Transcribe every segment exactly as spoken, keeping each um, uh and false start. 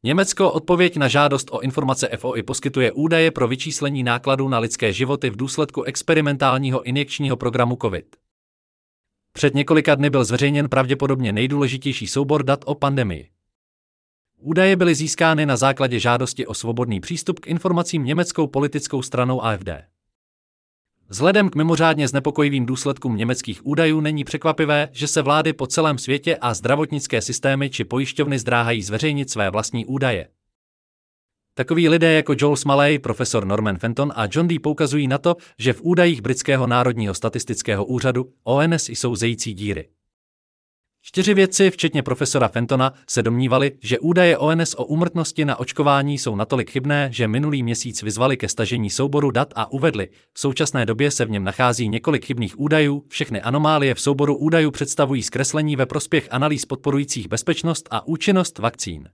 Německo odpověď na žádost o informace F O I poskytuje údaje pro vyčíslení nákladů na lidské životy v důsledku experimentálního injekčního programu COVID. Před několika dny byl zveřejněn pravděpodobně nejdůležitější soubor dat o pandemii. Údaje byly získány na základě žádosti o svobodný přístup k informacím německou politickou stranou A F D. Vzhledem k mimořádně znepokojivým důsledkům německých údajů není překvapivé, že se vlády po celém světě a zdravotnické systémy či pojišťovny zdráhají zveřejnit své vlastní údaje. Takoví lidé jako Joel Smalley, profesor Norman Fenton a John Dee poukazují na to, že v údajích britského národního statistického úřadu O N S jsou zející díry. Čtyři vědci, včetně profesora Fentona, se domnívali, že údaje O N S o úmrtnosti na očkování jsou natolik chybné, že minulý měsíc vyzvali ke stažení souboru dat a uvedli, v současné době se v něm nachází několik chybných údajů, všechny anomálie v souboru údajů představují zkreslení ve prospěch analýz podporujících bezpečnost a účinnost vakcín.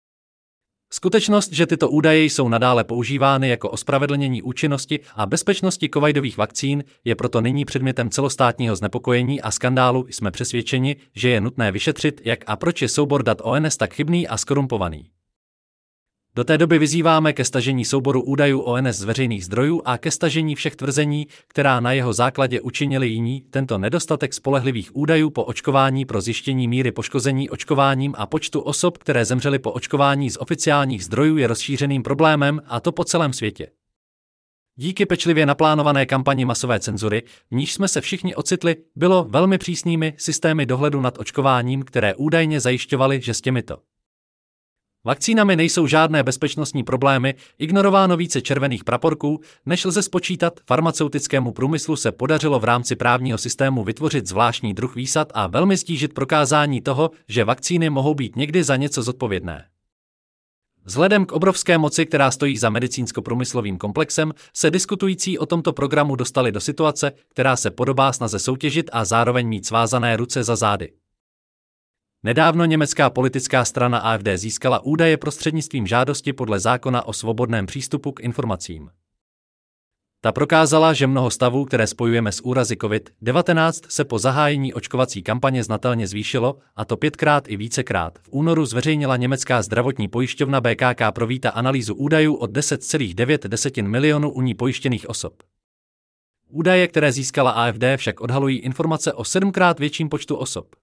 Skutečnost, že tyto údaje jsou nadále používány jako ospravedlnění účinnosti a bezpečnosti covidových vakcín, je proto nyní předmětem celostátního znepokojení a skandálu. Jsme přesvědčeni, že je nutné vyšetřit, jak a proč je soubor dat O N S tak chybný a skorumpovaný. Do té doby vyzýváme ke stažení souboru údajů O N S z veřejných zdrojů a ke stažení všech tvrzení, která na jeho základě učinili jiní. Tento nedostatek spolehlivých údajů po očkování pro zjištění míry poškození očkováním a počtu osob, které zemřely po očkování z oficiálních zdrojů, je rozšířeným problémem, a to po celém světě. Díky pečlivě naplánované kampani masové cenzury, v níž jsme se všichni ocitli, bylo velmi přísnými systémy dohledu nad očkováním, které údajně zajišťovaly, že s těmito vakcínami nejsou žádné bezpečnostní problémy, ignorováno více červených praporků, než lze spočítat. Farmaceutickému průmyslu se podařilo v rámci právního systému vytvořit zvláštní druh výsad a velmi stížit prokázání toho, že vakcíny mohou být někdy za něco zodpovědné. Vzhledem k obrovské moci, která stojí za medicínsko-průmyslovým komplexem, se diskutující o tomto programu dostali do situace, která se podobá snaze soutěžit a zároveň mít svázané ruce za zády. Nedávno německá politická strana A F D získala údaje prostřednictvím žádosti podle zákona o svobodném přístupu k informacím. Ta prokázala, že mnoho stavů, které spojujeme s úrazy COVID devatenáct, se po zahájení očkovací kampaně znatelně zvýšilo, a to pětkrát i vícekrát. V únoru zveřejnila německá zdravotní pojišťovna B K K Provita analýzu údajů od deset celá devět milionů u ní pojištěných osob. Údaje, které získala A F D, však odhalují informace o sedmkrát větším počtu osob.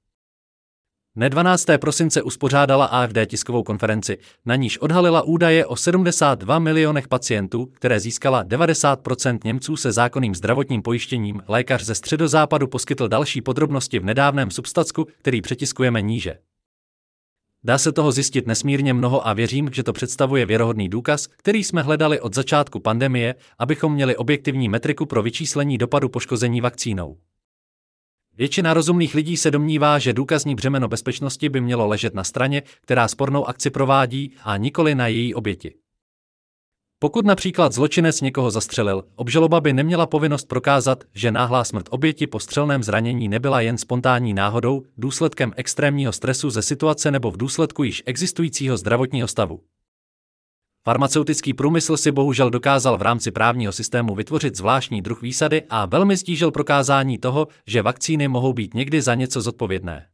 Dne dvanáctého prosince uspořádala A F D tiskovou konferenci, na níž odhalila údaje o sedmdesát dva milionech pacientů, které získala devadesát procent Němců se zákonným zdravotním pojištěním. Lékař ze Středozápadu poskytl další podrobnosti v nedávném substacku, který přetiskujeme níže. Dá se toho zjistit nesmírně mnoho a věřím, že to představuje věrohodný důkaz, který jsme hledali od začátku pandemie, abychom měli objektivní metriku pro vyčíslení dopadu poškození vakcínou. Většina rozumných lidí se domnívá, že důkazní břemeno bezpečnosti by mělo ležet na straně, která spornou akci provádí, a nikoli na její oběti. Pokud například zločinec někoho zastřelil, obžaloba by neměla povinnost prokázat, že náhlá smrt oběti po střelném zranění nebyla jen spontánní náhodou, důsledkem extrémního stresu ze situace nebo v důsledku již existujícího zdravotního stavu. Farmaceutický průmysl si bohužel dokázal v rámci právního systému vytvořit zvláštní druh výsady a velmi stížil prokázání toho, že vakcíny mohou být někdy za něco zodpovědné.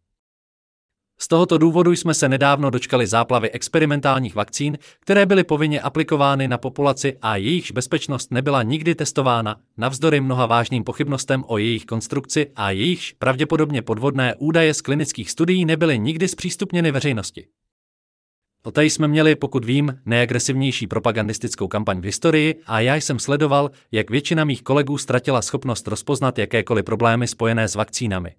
Z tohoto důvodu jsme se nedávno dočkali záplavy experimentálních vakcín, které byly povinně aplikovány na populaci a jejichž bezpečnost nebyla nikdy testována, navzdory mnoha vážným pochybnostem o jejich konstrukci a jejichž pravděpodobně podvodné údaje z klinických studií nebyly nikdy zpřístupněny veřejnosti. Poté jsme měli, pokud vím, nejagresivnější propagandistickou kampaň v historii a já jsem sledoval, jak většina mých kolegů ztratila schopnost rozpoznat jakékoliv problémy spojené s vakcínami.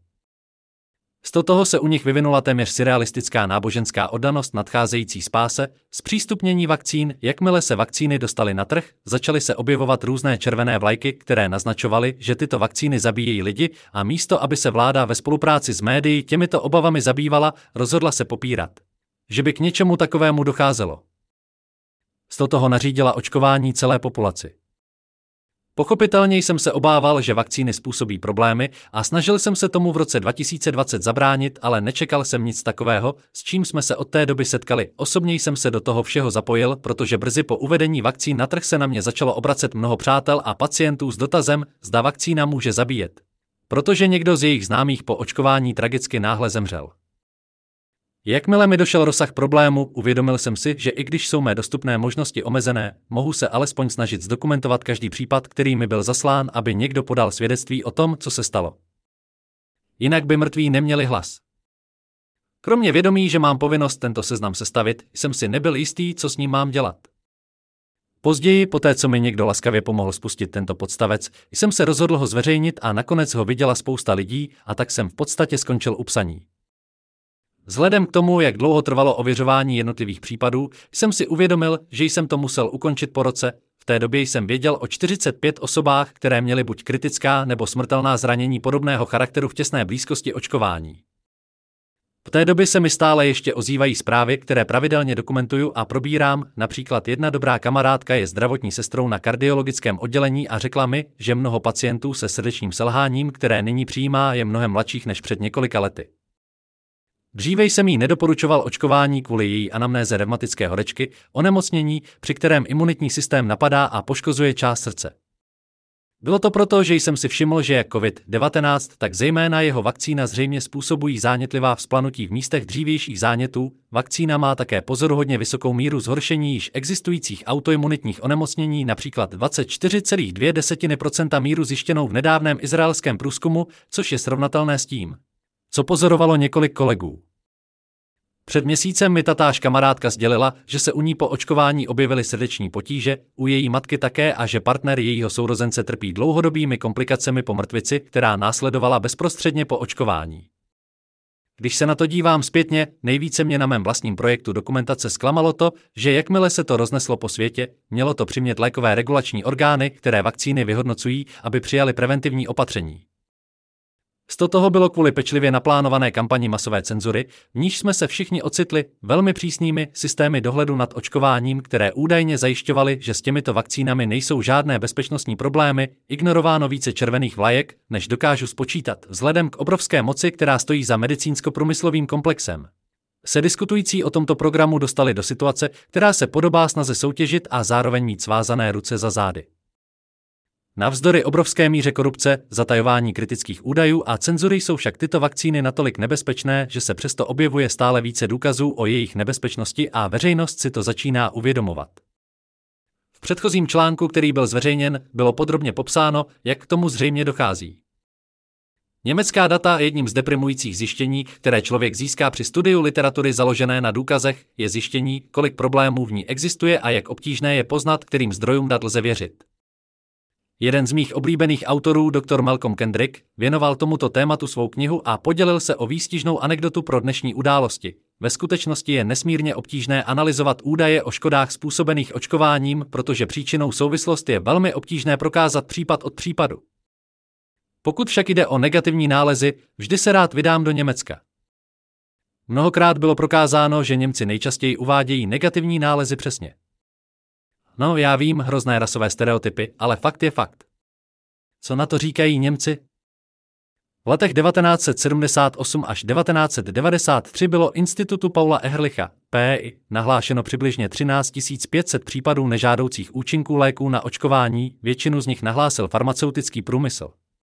Z toho se u nich vyvinula téměř surrealistická náboženská oddanost nadcházející spáse, zpřístupnění vakcín. Jakmile se vakcíny dostaly na trh, začaly se objevovat různé červené vlajky, které naznačovaly, že tyto vakcíny zabíjejí lidi, a místo, aby se vláda ve spolupráci s médií těmito obavami zabývala, rozhodla se popírat, že by k něčemu takovému docházelo. Z toho nařídila očkování celé populaci. Pochopitelně jsem se obával, že vakcíny způsobí problémy a snažil jsem se tomu v roce dva tisíce dvacet zabránit, ale nečekal jsem nic takového, s čím jsme se od té doby setkali. Osobně jsem se do toho všeho zapojil, protože brzy po uvedení vakcín na trh se na mě začalo obracet mnoho přátel a pacientů s dotazem, zda vakcína může zabíjet. Protože někdo z jejich známých po očkování tragicky náhle zemřel. Jakmile mi došel rozsah problému, uvědomil jsem si, že i když jsou mé dostupné možnosti omezené, mohu se alespoň snažit zdokumentovat každý případ, který mi byl zaslán, aby někdo podal svědectví o tom, co se stalo. Jinak by mrtví neměli hlas. Kromě vědomí, že mám povinnost tento seznam sestavit, jsem si nebyl jistý, co s ním mám dělat. Později, poté co mi někdo laskavě pomohl spustit tento podstavec, jsem se rozhodl ho zveřejnit a nakonec ho viděla spousta lidí a tak jsem v podstatě skončil u psaní. Vzhledem k tomu, jak dlouho trvalo ověřování jednotlivých případů, jsem si uvědomil, že jsem to musel ukončit po roce. V té době jsem věděl o čtyřicet pět osobách, které měly buď kritická nebo smrtelná zranění podobného charakteru v těsné blízkosti očkování. V té době se mi stále ještě ozývají zprávy, které pravidelně dokumentuju a probírám. Například jedna dobrá kamarádka je zdravotní sestrou na kardiologickém oddělení a řekla mi, že mnoho pacientů se srdečním selháním, které nyní přijímá, je mnohem mladších než před několika lety. Dříve jsem jí nedoporučoval očkování kvůli její anamnéze revmatické horečky, onemocnění, při kterém imunitní systém napadá a poškozuje část srdce. Bylo to proto, že jsem si všiml, že jak covid devatenáct, tak zejména jeho vakcína zřejmě způsobují zánětlivá vzplanutí v místech dřívějších zánětů. Vakcína má také pozoruhodně vysokou míru zhoršení již existujících autoimunitních onemocnění, například dvacet čtyři celá dvě procenta míru zjištěnou v nedávném izraelském průzkumu, což je srovnatelné s tím, co pozorovalo několik kolegů. Před měsícem mi tatáž kamarádka sdělila, že se u ní po očkování objevily srdeční potíže, u její matky také a že partner jejího sourozence trpí dlouhodobými komplikacemi po mrtvici, která následovala bezprostředně po očkování. Když se na to dívám zpětně, nejvíce mě na mém vlastním projektu dokumentace zklamalo to, že jakmile se to rozneslo po světě, mělo to přimět lékové regulační orgány, které vakcíny vyhodnocují, aby přijali preventivní opatření. Sto toho bylo kvůli pečlivě naplánované kampani masové cenzury, v níž jsme se všichni ocitli, velmi přísnými systémy dohledu nad očkováním, které údajně zajišťovaly, že s těmito vakcínami nejsou žádné bezpečnostní problémy, ignorováno více červených vlajek, než dokážu spočítat, vzhledem k obrovské moci, která stojí za medicínsko-průmyslovým komplexem. Se diskutující o tomto programu dostali do situace, která se podobá snaze soutěžit a zároveň mít svázané ruce za zády. Navzdory obrovské míře korupce, zatajování kritických údajů a cenzury jsou však tyto vakcíny natolik nebezpečné, že se přesto objevuje stále více důkazů o jejich nebezpečnosti a veřejnost si to začíná uvědomovat. V předchozím článku, který byl zveřejněn, bylo podrobně popsáno, jak k tomu zřejmě dochází. Německá data jedním z deprimujících zjištění, které člověk získá při studiu literatury založené na důkazech, je zjištění, kolik problémů v ní existuje a jak obtížné je poznat, kterým zdrojům dat lze věřit. Jeden z mých oblíbených autorů, doktor Malcolm Kendrick, věnoval tomuto tématu svou knihu a podělil se o výstižnou anekdotu pro dnešní události. Ve skutečnosti je nesmírně obtížné analyzovat údaje o škodách způsobených očkováním, protože příčinou souvislost je velmi obtížné prokázat případ od případu. Pokud však jde o negativní nálezy, vždy se rád vydám do Německa. Mnohokrát bylo prokázáno, že Němci nejčastěji uvádějí negativní nálezy přesně. No, já vím, hrozné rasové stereotypy, ale fakt je fakt. Co na to říkají Němci? V letech devatenáct set sedmdesát osm až devatenáct set devadesát tři bylo Institutu Paula Ehrlicha, P I, nahlášeno přibližně třináct tisíc pět set případů nežádoucích účinků léků na očkování, většinu z nich nahlásil farmaceutický průmysl.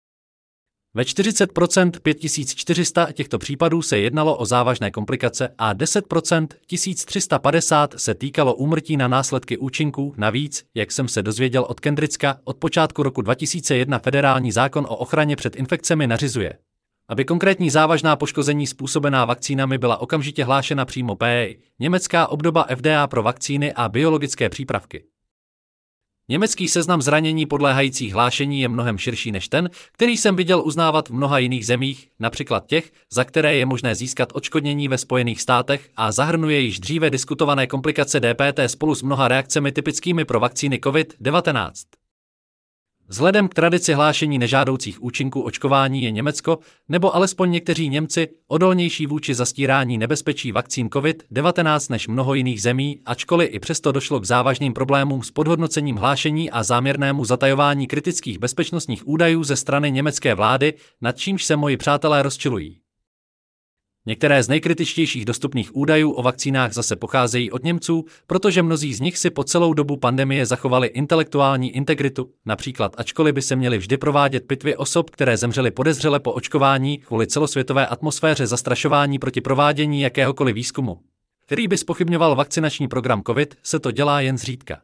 Ve čtyřicet procent pět tisíc čtyři sta těchto případů se jednalo o závažné komplikace a deset procent tisíc tři sta padesát se týkalo úmrtí na následky účinků. Navíc, jak jsem se dozvěděl od Kendricka, od počátku roku dva tisíce jedna federální zákon o ochraně před infekcemi nařizuje, aby konkrétní závažná poškození způsobená vakcínami byla okamžitě hlášena přímo P I, německá obdoba F D A pro vakcíny a biologické přípravky. Německý seznam zranění podléhajících hlášení je mnohem širší než ten, který jsem viděl uznávat v mnoha jiných zemích, například těch, za které je možné získat odškodnění ve Spojených státech a zahrnuje již dříve diskutované komplikace D P T spolu s mnoha reakcemi typickými pro vakcíny covid devatenáct. Vzhledem k tradici hlášení nežádoucích účinků očkování je Německo, nebo alespoň někteří Němci, odolnější vůči zastírání nebezpečí vakcín covid devatenáct než mnoho jiných zemí, ačkoliv i přesto došlo k závažným problémům s podhodnocením hlášení a záměrnému zatajování kritických bezpečnostních údajů ze strany německé vlády, nad čímž se moji přátelé rozčilují. Některé z nejkritičtějších dostupných údajů o vakcínách zase pocházejí od Němců, protože mnozí z nich si po celou dobu pandemie zachovali intelektuální integritu, například ačkoliv by se měly vždy provádět pitvy osob, které zemřely podezřele po očkování kvůli celosvětové atmosféře zastrašování proti provádění jakéhokoliv výzkumu, který by zpochybňoval vakcinační program COVID, se to dělá jen zřídka.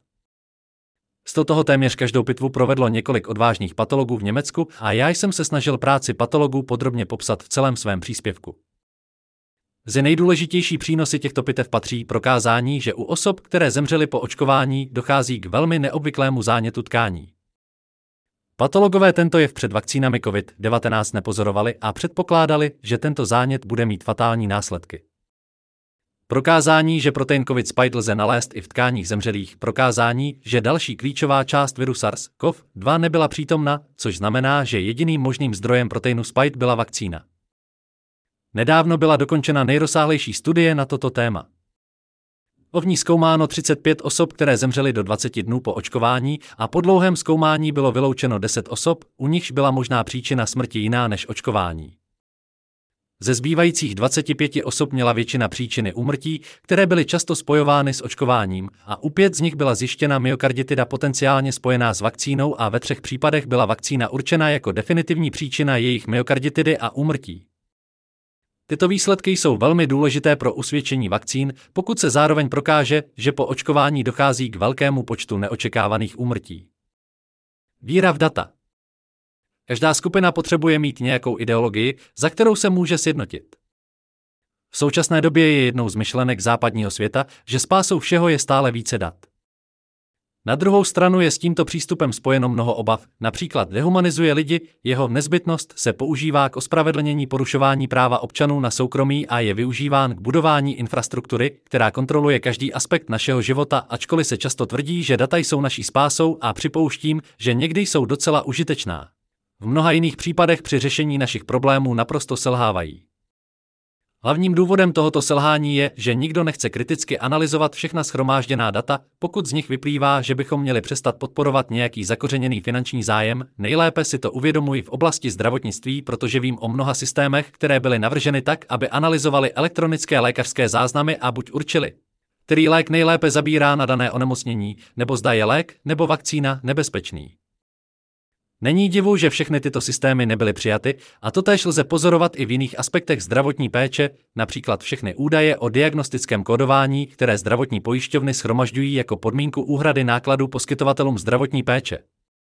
Z toho téměř každou pitvu provedlo několik odvážných patologů v Německu a já jsem se snažil práci patologů podrobně popsat v celém svém příspěvku. Mezi nejdůležitější přínosy těchto pitev patří prokázání, že u osob, které zemřely po očkování, dochází k velmi neobvyklému zánětu tkání. Patologové tento jev před vakcínami COVID devatenáct nepozorovali a předpokládali, že tento zánět bude mít fatální následky. Prokázání, že protein COVID spike lze nalézt i v tkáních zemřelých, prokázání, že další klíčová část viru SARS C o V dva nebyla přítomna, což znamená, že jediným možným zdrojem proteinu spike byla vakcína. Nedávno byla dokončena nejrozsáhlejší studie na toto téma. V ní zkoumáno třicet pět osob, které zemřely do dvacet dnů po očkování a po dlouhém zkoumání bylo vyloučeno deset osob, u nichž byla možná příčina smrti jiná než očkování. Ze zbývajících dvaceti pěti osob měla většina příčiny úmrtí, které byly často spojovány s očkováním, a u pět z nich byla zjištěna myokarditida potenciálně spojená s vakcínou a ve třech případech byla vakcína určena jako definitivní příčina jejich myokarditidy a úmrtí. Tyto výsledky jsou velmi důležité pro usvědčení vakcín, pokud se zároveň prokáže, že po očkování dochází k velkému počtu neočekávaných úmrtí. Víra v data. Každá skupina potřebuje mít nějakou ideologii, za kterou se může sjednotit. V současné době je jednou z myšlenek západního světa, že spásou všeho je stále více dat. Na druhou stranu je s tímto přístupem spojeno mnoho obav, například dehumanizuje lidi, jeho nezbytnost se používá k ospravedlnění porušování práva občanů na soukromí a je využíván k budování infrastruktury, která kontroluje každý aspekt našeho života, ačkoliv se často tvrdí, že data jsou naší spásou a připouštím, že někdy jsou docela užitečná. V mnoha jiných případech při řešení našich problémů naprosto selhávají. Hlavním důvodem tohoto selhání je, že nikdo nechce kriticky analyzovat všechna shromážděná data, pokud z nich vyplývá, že bychom měli přestat podporovat nějaký zakořeněný finanční zájem. Nejlépe si to uvědomuji v oblasti zdravotnictví, protože vím o mnoha systémech, které byly navrženy tak, aby analyzovali elektronické lékařské záznamy a buď určili, který lék nejlépe zabírá na dané onemocnění, nebo zda je lék nebo vakcína nebezpečný. Není divu, že všechny tyto systémy nebyly přijaty, a totéž lze pozorovat i v jiných aspektech zdravotní péče, například všechny údaje o diagnostickém kódování, které zdravotní pojišťovny shromažďují jako podmínku úhrady nákladů poskytovatelům zdravotní péče.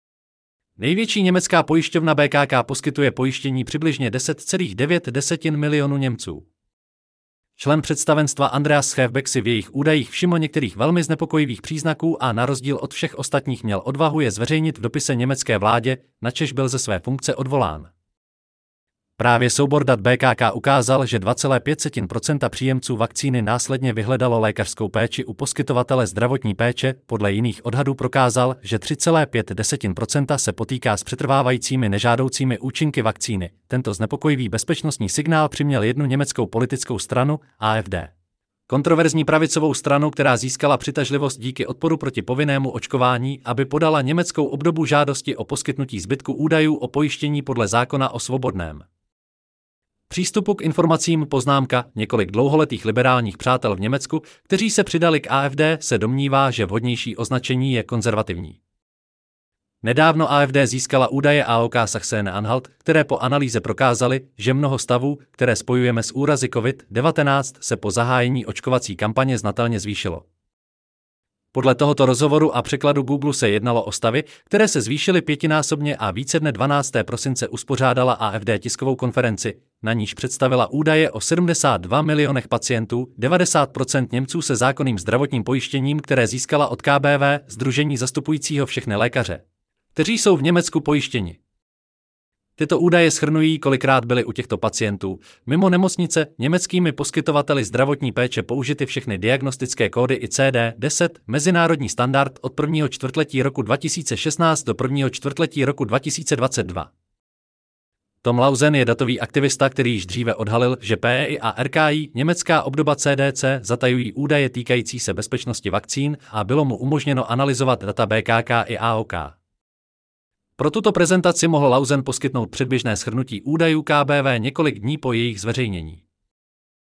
Největší německá pojišťovna B K K poskytuje pojištění přibližně deset celá devět milionů Němců. Člen představenstva Andreas Schäfbeck si v jejich údajích všiml některých velmi znepokojivých příznaků a na rozdíl od všech ostatních měl odvahu je zveřejnit v dopise německé vládě, načež byl ze své funkce odvolán. Právě soubor dat B K K ukázal, že dva celá pět procenta příjemců vakcíny následně vyhledalo lékařskou péči u poskytovatele zdravotní péče, podle jiných odhadů prokázal, že tři celá pět procenta se potýká s přetrvávajícími nežádoucími účinky vakcíny. Tento znepokojivý bezpečnostní signál přiměl jednu německou politickou stranu, A F D. Kontroverzní pravicovou stranu, která získala přitažlivost díky odporu proti povinnému očkování, aby podala německou obdobu žádosti o poskytnutí zbytku údajů o pojištění podle zákona o svobodném přístupu k informacím. Poznámka. Několik dlouholetých liberálních přátel v Německu, kteří se přidali k A F D, se domnívá, že vhodnější označení je konzervativní. Nedávno A F D získala údaje A O K Sachsen-Anhalt, které po analýze prokázaly, že mnoho stavů, které spojujeme s úrazy COVID devatenáct, se po zahájení očkovací kampaně znatelně zvýšilo. Podle tohoto rozhovoru a překladu Google se jednalo o stavy, které se zvýšily pětinásobně, a více dne dvanáctého prosince uspořádala A F D tiskovou konferenci, na níž představila údaje o sedmdesát dva milionech pacientů, devadesát procent Němců se zákonným zdravotním pojištěním, které získala od K B V, sdružení zastupujícího všechny lékaře, kteří jsou v Německu pojištěni. Tyto údaje shrnují, kolikrát byly u těchto pacientů mimo nemocnice německými poskytovateli zdravotní péče použity všechny diagnostické kódy I C D deset, mezinárodní standard od prvního čtvrtletí roku dva tisíce šestnáct do prvního čtvrtletí roku dva tisíce dvacet dva. Tom Lausen je datový aktivista, který již dříve odhalil, že P E I a R K I, německá obdoba C D C, zatajují údaje týkající se bezpečnosti vakcín a bylo mu umožněno analyzovat data B K K i A O K. Pro tuto prezentaci mohl Lausen poskytnout předběžné shrnutí údajů K B V několik dní po jejich zveřejnění.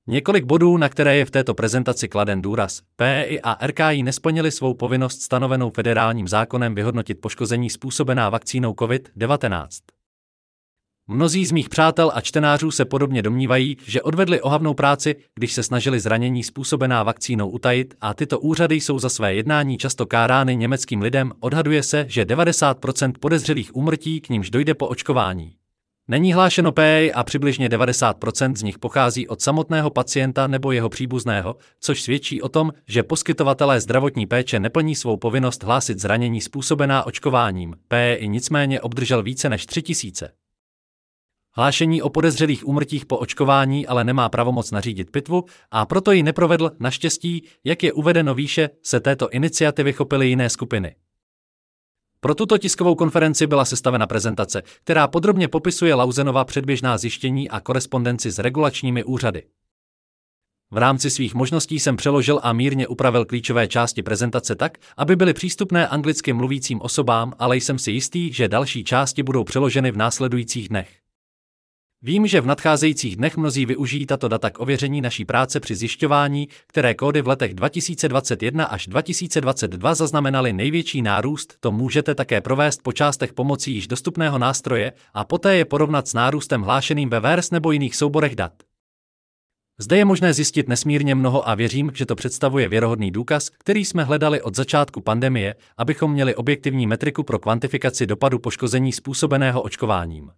Několik bodů, na které je v této prezentaci kladen důraz. P E I a R K I nesplnili svou povinnost stanovenou federálním zákonem vyhodnotit poškození způsobená vakcínou COVID devatenáct. Mnozí z mých přátel a čtenářů se podobně domnívají, že odvedli ohavnou práci, když se snažili zranění způsobená vakcínou utajit, a tyto úřady jsou za své jednání často kárány německým lidem. Odhaduje se, že devadesát procent podezřelých úmrtí, k nímž dojde po očkování, není hlášeno P E I a přibližně devadesát procent z nich pochází od samotného pacienta nebo jeho příbuzného, což svědčí o tom, že poskytovatelé zdravotní péče neplní svou povinnost hlásit zranění způsobená očkováním. P E I nicméně obdržel více než tři tisíce hlášení o podezřelých úmrtích po očkování, ale nemá pravomoc nařídit pitvu a proto ji neprovedl. Naštěstí, jak je uvedeno výše, se této iniciativy chopily jiné skupiny. Pro tuto tiskovou konferenci byla sestavena prezentace, která podrobně popisuje Lausenova předběžná zjištění a korespondenci s regulačními úřady. V rámci svých možností jsem přeložil a mírně upravil klíčové části prezentace tak, aby byly přístupné anglicky mluvícím osobám, ale jsem si jistý, že další části budou přeloženy v následujících dnech. Vím, že v nadcházejících dnech mnozí využijí tato data k ověření naší práce při zjišťování, které kódy v letech dva tisíce dvacet jedna až dva tisíce dvacet dva zaznamenaly největší nárůst. To můžete také provést po částech pomocí již dostupného nástroje a poté je porovnat s nárůstem hlášeným ve V E R S nebo jiných souborech dat. Zde je možné zjistit nesmírně mnoho a věřím, že to představuje věrohodný důkaz, který jsme hledali od začátku pandemie, abychom měli objektivní metriku pro kvantifikaci dopadu poškození způsobeného očkováním.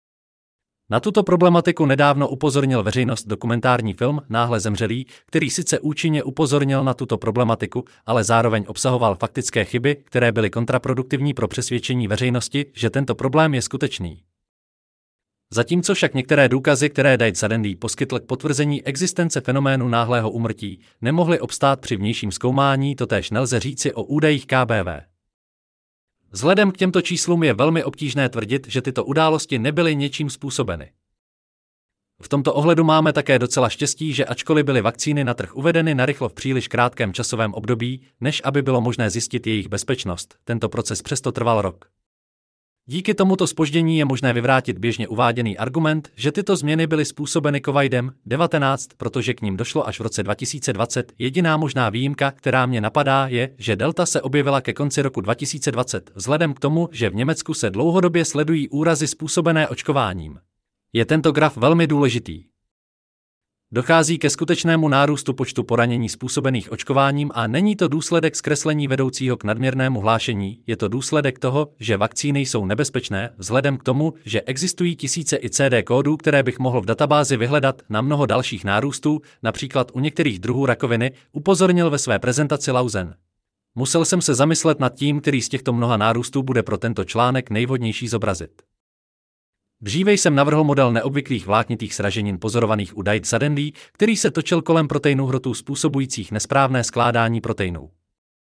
Na tuto problematiku nedávno upozornil veřejnost dokumentární film Náhle zemřelý, který sice účinně upozornil na tuto problematiku, ale zároveň obsahoval faktické chyby, které byly kontraproduktivní pro přesvědčení veřejnosti, že tento problém je skutečný. Zatímco však některé důkazy, které Died Suddenly poskytl k potvrzení existence fenoménu náhlého úmrtí, nemohly obstát při vnějším zkoumání, totéž nelze říci o údajích K B V. Vzhledem k těmto číslům je velmi obtížné tvrdit, že tyto události nebyly něčím způsobeny. V tomto ohledu máme také docela štěstí, že ačkoliv byly vakcíny na trh uvedeny narychlo v příliš krátkém časovém období, než aby bylo možné zjistit jejich bezpečnost, tento proces přesto trval rok. Díky tomuto zpoždění je možné vyvrátit běžně uváděný argument, že tyto změny byly způsobeny covidem devatenáct, protože k ním došlo až v roce dva tisíce dvacet. Jediná možná výjimka, která mě napadá, je, že delta se objevila ke konci roku dva tisíce dvacet, vzhledem k tomu, že v Německu se dlouhodobě sledují úrazy způsobené očkováním. Je tento graf velmi důležitý. Dochází ke skutečnému nárůstu počtu poranění způsobených očkováním a není to důsledek zkreslení vedoucího k nadměrnému hlášení, je to důsledek toho, že vakcíny jsou nebezpečné, vzhledem k tomu, že existují tisíce I C D kódů, které bych mohl v databázi vyhledat. Na mnoho dalších nárůstů, například u některých druhů rakoviny, upozornil ve své prezentaci Lausen. Musel jsem se zamyslet nad tím, který z těchto mnoha nárůstů bude pro tento článek nejvhodnější zobrazit. Dříve jsem navrhl model neobvyklých vláknitých sraženin pozorovaných u Died Suddenly, který se točil kolem proteinů hrotů způsobujících nesprávné skládání proteinů.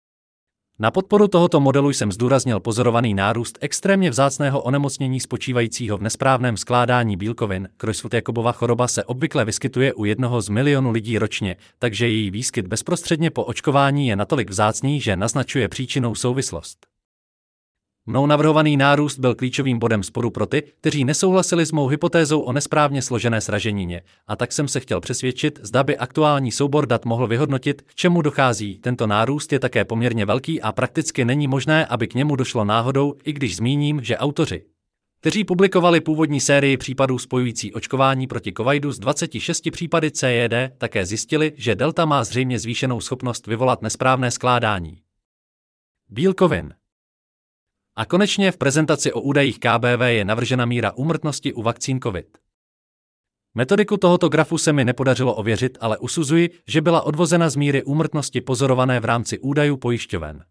Na podporu tohoto modelu jsem zdůraznil pozorovaný nárůst extrémně vzácného onemocnění spočívajícího v nesprávném skládání bílkovin. Creutzfeldt-Jakobova choroba se obvykle vyskytuje u jednoho z milionu lidí ročně, takže její výskyt bezprostředně po očkování je natolik vzácný, že naznačuje příčinnou souvislost. Mnou navrhovaný nárůst byl klíčovým bodem sporu pro ty, kteří nesouhlasili s mou hypotézou o nesprávně složené sraženině, a tak jsem se chtěl přesvědčit, zda by aktuální soubor dat mohl vyhodnotit, k čemu dochází. Tento nárůst je také poměrně velký a prakticky není možné, aby k němu došlo náhodou, i když zmíním, že autoři, kteří publikovali původní sérii případů spojující očkování proti covidu s dvaceti šesti případy C J D, také zjistili, že delta má zřejmě zvýšenou schopnost vyvolat nesprávné skládání bílkovin. A konečně v prezentaci o údajích K B V je navržena míra úmrtnosti u vakcín COVID. Metodiku tohoto grafu se mi nepodařilo ověřit, ale usuzuji, že byla odvozena z míry úmrtnosti pozorované v rámci údajů pojišťoven.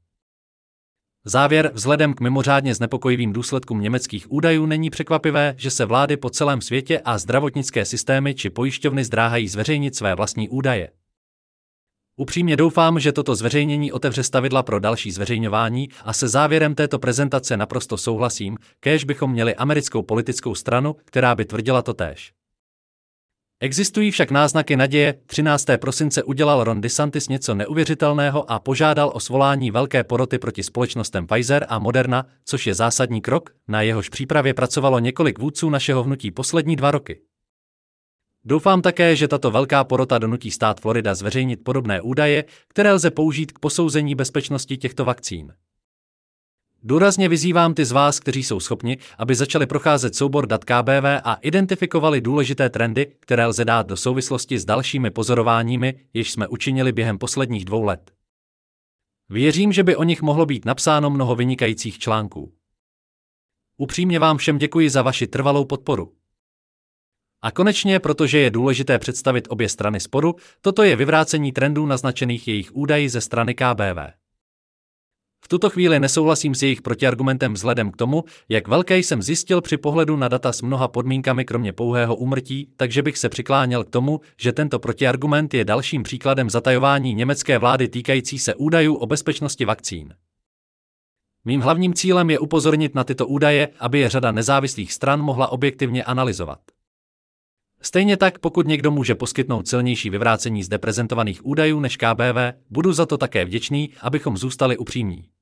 Závěr: vzhledem k mimořádně znepokojivým důsledkům německých údajů není překvapivé, že se vlády po celém světě a zdravotnické systémy či pojišťovny zdráhají zveřejnit své vlastní údaje. Upřímně doufám, že toto zveřejnění otevře stavidla pro další zveřejňování a se závěrem této prezentace naprosto souhlasím, kéž bychom měli americkou politickou stranu, která by tvrdila totéž. Existují však náznaky naděje. třináctého prosince udělal Ron DeSantis něco neuvěřitelného a požádal o svolání velké poroty proti společnostem Pfizer a Moderna, což je zásadní krok, na jehož přípravě pracovalo několik vůdců našeho hnutí poslední dva roky. Doufám také, že tato velká porota donutí stát Florida zveřejnit podobné údaje, které lze použít k posouzení bezpečnosti těchto vakcín. Důrazně vyzývám ty z vás, kteří jsou schopni, aby začali procházet soubor dat K B V a identifikovali důležité trendy, které lze dát do souvislosti s dalšími pozorováními, jež jsme učinili během posledních dvou let. Věřím, že by o nich mohlo být napsáno mnoho vynikajících článků. Upřímně vám všem děkuji za vaši trvalou podporu. A konečně, protože je důležité představit obě strany sporu, toto je vyvrácení trendů naznačených jejich údaji ze strany K B V. V tuto chvíli nesouhlasím s jejich protiargumentem vzhledem k tomu, jak velké jsem zjistil při pohledu na data s mnoha podmínkami kromě pouhého úmrtí, takže bych se přikláněl k tomu, že tento protiargument je dalším příkladem zatajování německé vlády týkající se údajů o bezpečnosti vakcín. Mým hlavním cílem je upozornit na tyto údaje, aby je řada nezávislých stran mohla objektivně analyzovat. Stejně tak, pokud někdo může poskytnout silnější vyvrácení zde prezentovaných údajů než K B V, budu za to také vděčný, abychom zůstali upřímní.